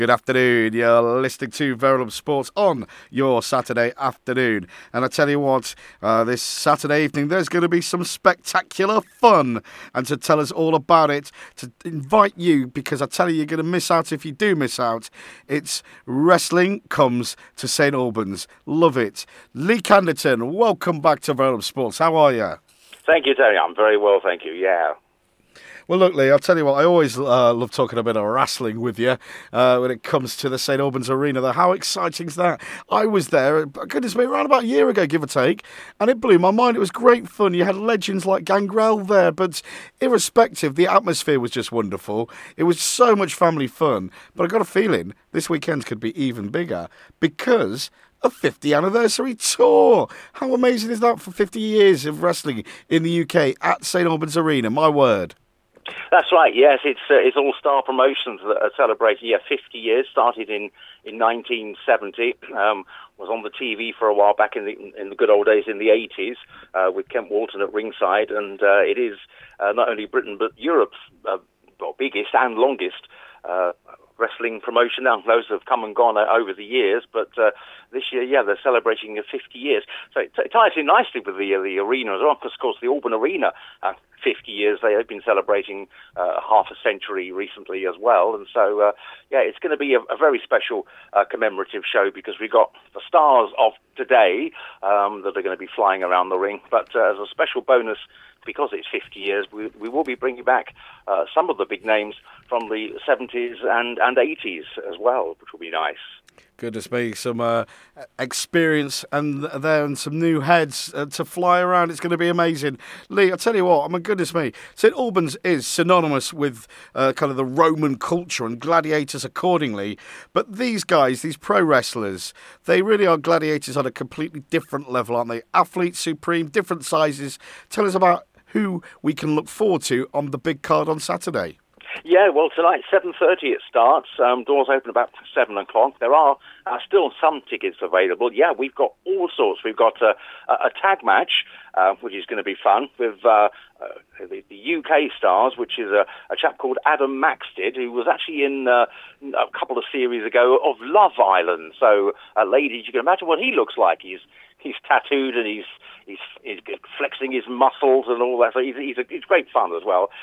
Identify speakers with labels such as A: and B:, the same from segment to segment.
A: Good afternoon. You're listening to Verulam Sports on your Saturday afternoon. And I tell you what, this Saturday evening, there's going to be some spectacular fun. And to tell us all about it, to invite you, because I tell you, you're going to miss out if you do miss out, it's Wrestling Comes to St Albans. Love it. Lee Canderton, welcome back to Verulam Sports. How are you?
B: Thank you, Tony. I'm very well, thank you. Yeah.
A: Well, look, Lee, I'll tell you what, I always love talking a bit of wrestling with you when it comes to the St Albans Arena. How exciting is that? I was there, goodness me, around about a year ago, give or take, and it blew my mind. It was great fun. You had legends like Gangrel there, but irrespective, the atmosphere was just wonderful. It was so much family fun, but I got a feeling this weekend could be even bigger because a 50th anniversary tour. How amazing is that for 50 years of wrestling in the UK at St Albans Arena? My word.
B: That's right, yes. It's All Star Promotions that are celebrating 50 years, started in 1970, was on the TV for a while back in the good old days in the 80s with Kent Walton at ringside, and it is not only Britain but Europe's biggest and longest wrestling promotion. Now, those have come and gone over the years, but this year, they're celebrating 50 years. So it ties in nicely with the arena as well, because, of course, the Auburn Arena, 50 years, they have been celebrating half a century recently as well. And so, it's going to be a very special commemorative show, because we've got the stars of today that are going to be flying around the ring. But as a special bonus, because it's 50 years, we will be bringing back some of the big names from the 70s and 80s as well, which will be nice.
A: Goodness me, some experience and some new heads to fly around. It's going to be amazing. Lee, I tell you what, goodness me, St Albans is synonymous with kind of the Roman culture and gladiators accordingly. But these guys, these pro wrestlers, they really are gladiators on a completely different level, aren't they? Athletes supreme, different sizes. Tell us about who we can look forward to on the big card on Saturday.
B: Yeah, well, tonight, 7:30 it starts. Doors open about 7 o'clock. There are still some tickets available. Yeah, we've got all sorts. We've got a tag match, which is going to be fun, with the UK stars, which is a chap called Adam Maxted, who was actually in a couple of series ago of Love Island. So, ladies, you can imagine what he looks like. He's tattooed and he's flexing his muscles and all that. So he's great fun as well.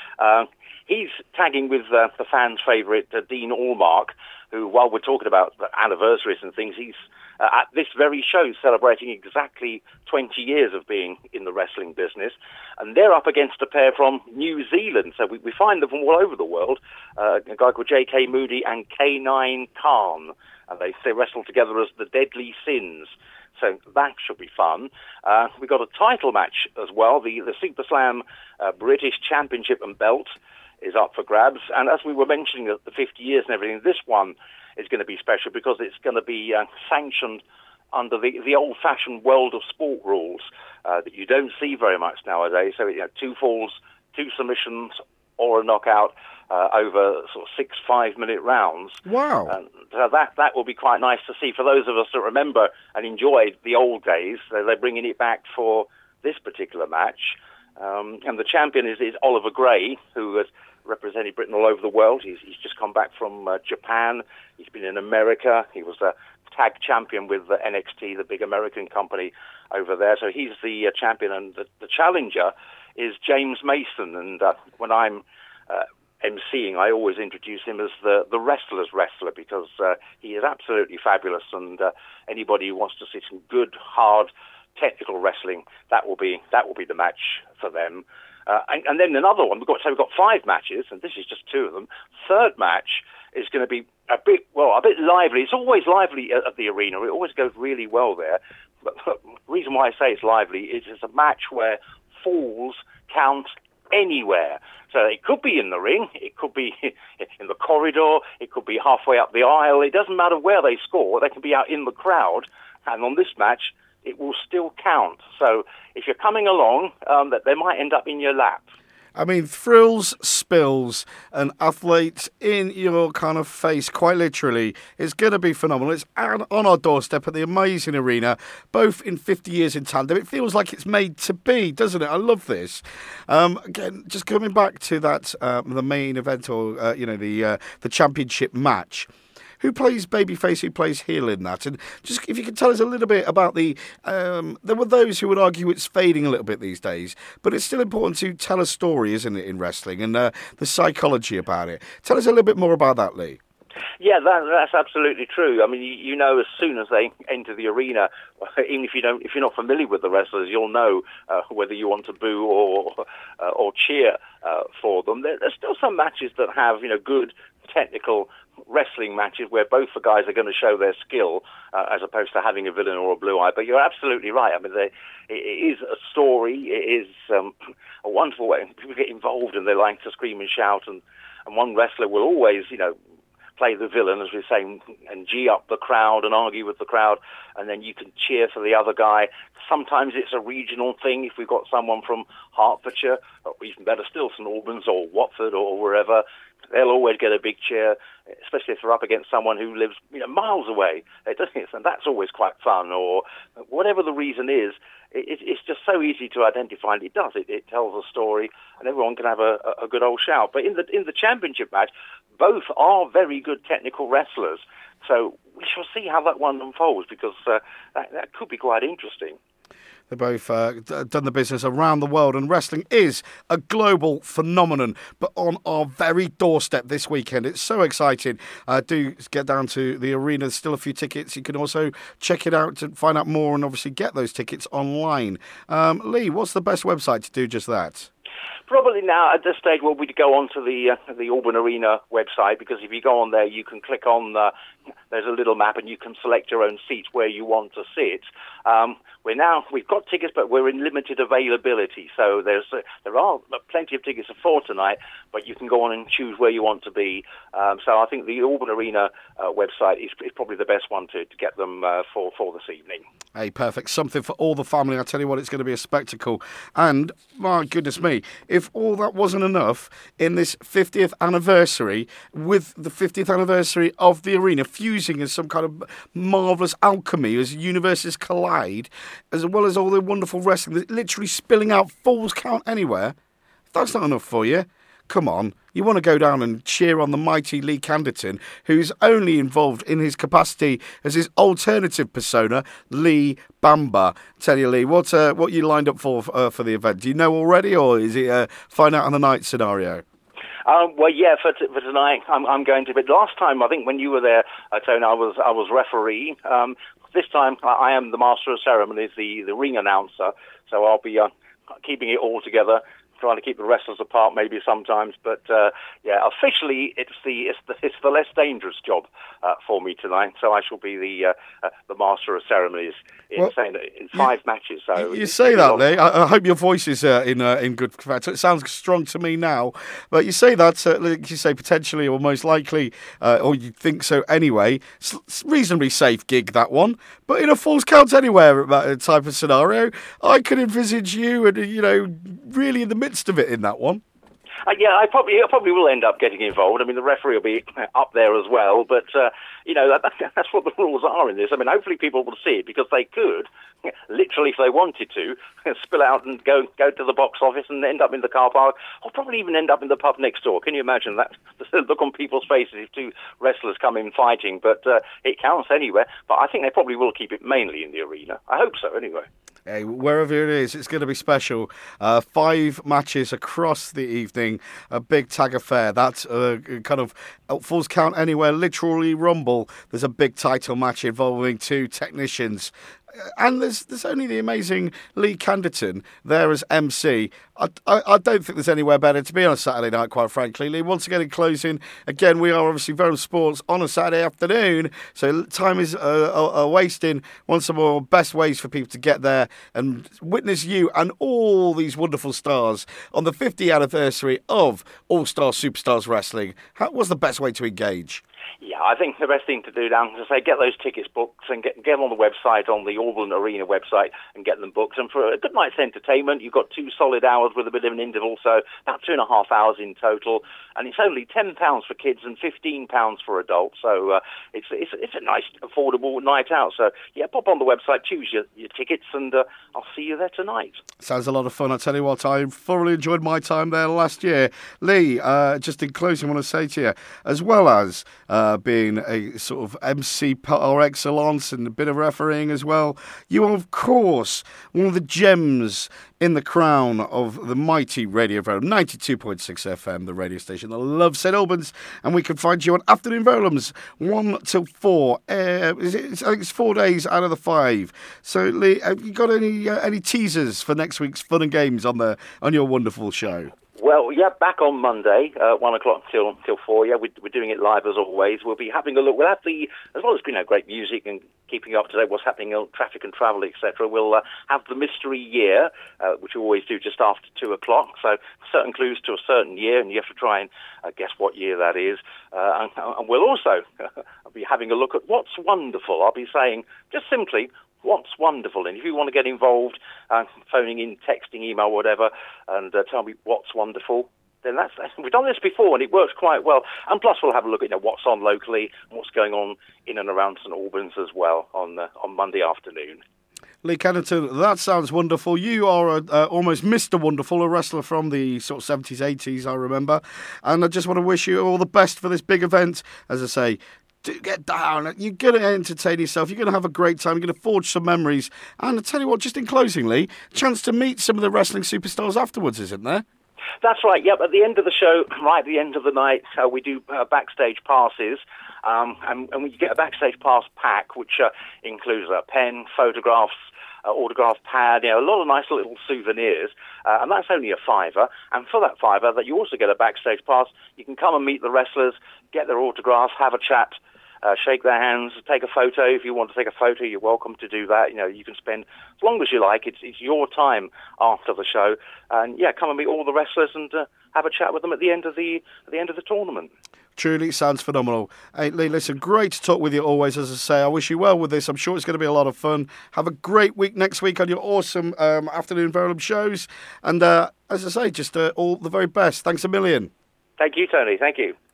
B: He's tagging with the fans' favourite, Dean Allmark, who, while we're talking about the anniversaries and things, he's at this very show celebrating exactly 20 years of being in the wrestling business. And they're up against a pair from New Zealand. So we find them from all over the world, a guy called J.K. Moody and K9 Khan. And they wrestle together as the Deadly Sins. So that should be fun. We've got a title match as well. The Super Slam British Championship and belt is up for grabs. And as we were mentioning, the 50 years and everything, this one is going to be special because it's going to be sanctioned under the old-fashioned world of sport rules that you don't see very much nowadays. So, 2 falls, 2 submissions, or a knockout over sort of 6 5-minute rounds.
A: Wow.
B: So that will be quite nice to see. For those of us that remember and enjoyed the old days, they're bringing it back for this particular match. And the champion is Oliver Gray, who has represented Britain all over the world. He's just come back from Japan. He's been in America. He was a tag champion with NXT, the big American company over there. So he's the champion, and the challenger is James Mason. And when I'm emceeing, I always introduce him as the wrestler's wrestler, because he is absolutely fabulous. And anybody who wants to see some good, hard, technical wrestling, that will be the match for them. And then another one, we've got 5 matches, and this is just 2 of them. Third match is going to be a bit lively. It's always lively at the arena. It always goes really well there. But the reason why I say it's lively is it's a match where falls count anywhere. So it could be in the ring, it could be in the corridor, it could be halfway up the aisle. It doesn't matter where they score. They can be out in the crowd. And on this match, it will still count. So if you're coming along, that they might end up in your lap.
A: Thrills, spills, and athletes in your kind of face, quite literally. It's going to be phenomenal. It's on our doorstep at the amazing arena, both in 50 years in tandem. It feels like it's made to be, doesn't it? I love this. Again, just coming back to that, the main event, or the championship match. who plays babyface, who plays heel in that? And just if you could tell us a little bit about there were those who would argue it's fading a little bit these days, but it's still important to tell a story, isn't it, in wrestling, and the psychology about it. Tell us a little bit more about that, Lee.
B: Yeah, that's absolutely true. I mean, you know, as soon as they enter the arena, even if you're not familiar with the wrestlers, you'll know whether you want to boo or cheer for them. There's still some matches that have, good technical wrestling matches where both the guys are going to show their skill, as opposed to having a villain or a blue eye. But you're absolutely right. I mean, it is a story. It is a wonderful way. People get involved and they like to scream and shout, and one wrestler will always, play the villain, as we're saying, and gee up the crowd and argue with the crowd, and then you can cheer for the other guy. Sometimes it's a regional thing. If we've got someone from Hertfordshire, or even better still, St Albans or Watford or wherever, they'll always get a big cheer, especially if they're up against someone who lives miles away. And that's always quite fun, or whatever the reason is. It's just so easy to identify, and it does. It tells a story, and everyone can have a good old shout. But in the championship match, both are very good technical wrestlers. So we shall see how that one unfolds, because that could be quite interesting.
A: They've both done the business around the world, and wrestling is a global phenomenon, but on our very doorstep this weekend. It's so exciting. Do get down to the arena. There's still a few tickets. You can also check it out to find out more and obviously get those tickets online. Lee, what's the best website to do just that?
B: Probably now at this stage, we'd go on to the Auburn Arena website, because if you go on there, you can click on there's a little map and you can select your own seats where you want to sit. We've got tickets, but we're in limited availability. So there are plenty of tickets for tonight, but you can go on and choose where you want to be. So I think the Auburn Arena website is probably the best one to get them for this evening.
A: Hey, perfect. Something for all the family. I tell you what, it's going to be a spectacle. And my goodness me, if all that wasn't enough, in this 50th anniversary, with the 50th anniversary of the arena fusing as some kind of marvellous alchemy as universes collide, as well as all the wonderful wrestling, literally spilling out Falls Count Anywhere, if that's not enough for you, come on. You want to go down and cheer on the mighty Lee Canderton, who's only involved in his capacity as his alternative persona, Lee Bamba. Tell you, Lee, what you lined up for the event? Do you know already, or is it a find out on the night scenario?
B: Well, yeah, for tonight, I'm going to. But last time, I think when you were there, Tony, I was referee. This time, I am the master of ceremonies, the ring announcer. So I'll be keeping it all together, trying to keep the wrestlers apart maybe sometimes, but officially it's the less dangerous job for me tonight. So I shall be the master of ceremonies in 5 matches. So
A: you say that, Lee. I hope your voice is in good fact. It sounds strong to me now, but you say that, like you say, potentially or most likely, or you think so anyway. It's reasonably safe gig, that one. But in a Falls Count Anywhere type of scenario, I could envisage you and really in the midst of it in that one.
B: I probably will end up getting involved. I mean, the referee will be up there as well, but that's what the rules are in this. I mean, hopefully people will see it, because they could, literally, if they wanted to, spill out and go to the box office and end up in the car park, or probably even end up in the pub next door. Can you imagine that? The look on people's faces if 2 wrestlers come in fighting, but it counts anywhere. But I think they probably will keep it mainly in the arena. I hope so, anyway.
A: Hey, wherever it is, it's going to be special. 5 matches across the evening, a big tag affair. That's kind of Falls Count Anywhere, literally rumble. There's a big title match involving 2 technicians. And there's only the amazing Lee Canderton there as MC. I don't think there's anywhere better to be on a Saturday night, quite frankly. Lee, once again in closing, again, we are obviously Verum Sports on a Saturday afternoon, so time is wasting. Once more, best ways for people to get there and witness you and all these wonderful stars on the 50th anniversary of All Star Superstars Wrestling. What's the best way to engage?
B: Yeah, I think the best thing to do now is to say get those tickets booked and get them on the website, on the Auburn Arena website, and get them booked. And for a good night's entertainment, you've got 2 solid hours with a bit of an interval, so about 2.5 hours in total. And it's only £10 for kids and £15 for adults, so it's a nice, affordable night out. So yeah, pop on the website, choose your tickets, and I'll see you there tonight.
A: Sounds a lot of fun. I tell you what, I thoroughly enjoyed my time there last year. Lee, just in closing, I want to say to you, as well as being a sort of MC par excellence and a bit of refereeing as well. You are, of course, one of the gems in the crown of the mighty Radio Verulam, 92.6 FM, the radio station that loves St Albans, and we can find you on Afternoon Verulams, 1 till 4. I think it's 4 days out of the 5. So, Lee, have you got any teasers for next week's fun and games on your wonderful show?
B: Well, yeah, back on Monday, 1 o'clock till 4. Yeah, we're doing it live as always. We'll be having a look. We'll have as well as great music and keeping you up to date what's happening on traffic and travel, etc. We'll have the mystery year, which we always do just after 2 o'clock. So certain clues to a certain year, and you have to try and guess what year that is. And we'll also be having a look at what's wonderful. I'll be saying just simply, what's wonderful? And if you want to get involved, phoning in, texting, email, whatever, and tell me what's wonderful, then we've done this before and it works quite well. And plus we'll have a look at what's on locally and what's going on in and around St Albans as well on Monday afternoon.
A: Lee Kennington, that sounds wonderful. You are almost Mr. Wonderful, a wrestler from the sort of 70s, 80s, I remember. And I just want to wish you all the best for this big event. As I say, do get down. You're going to entertain yourself. You're going to have a great time. You're going to forge some memories. And I tell you what, just in closing, Lee, chance to meet some of the wrestling superstars afterwards, isn't there?
B: That's right. Yep. At the end of the show, right at the end of the night, we do backstage passes. And you get a backstage pass pack, which includes a pen, photographs, autograph pad, a lot of nice little souvenirs, and that's only a £5. And for that £5, that you also get a backstage pass. You can come and meet the wrestlers, get their autographs, have a chat, shake their hands, take a photo. If you want to take a photo, you're welcome to do that. You can spend as long as you like. It's your time after the show, and come and meet all the wrestlers and have a chat with them at the end of the tournament.
A: Truly sounds phenomenal. Hey, Lee, listen, great to talk with you always. As I say, I wish you well with this. I'm sure it's going to be a lot of fun. Have a great week next week on your awesome Afternoon Verulam shows. And as I say, just all the very best. Thanks a million.
B: Thank you, Tony. Thank you.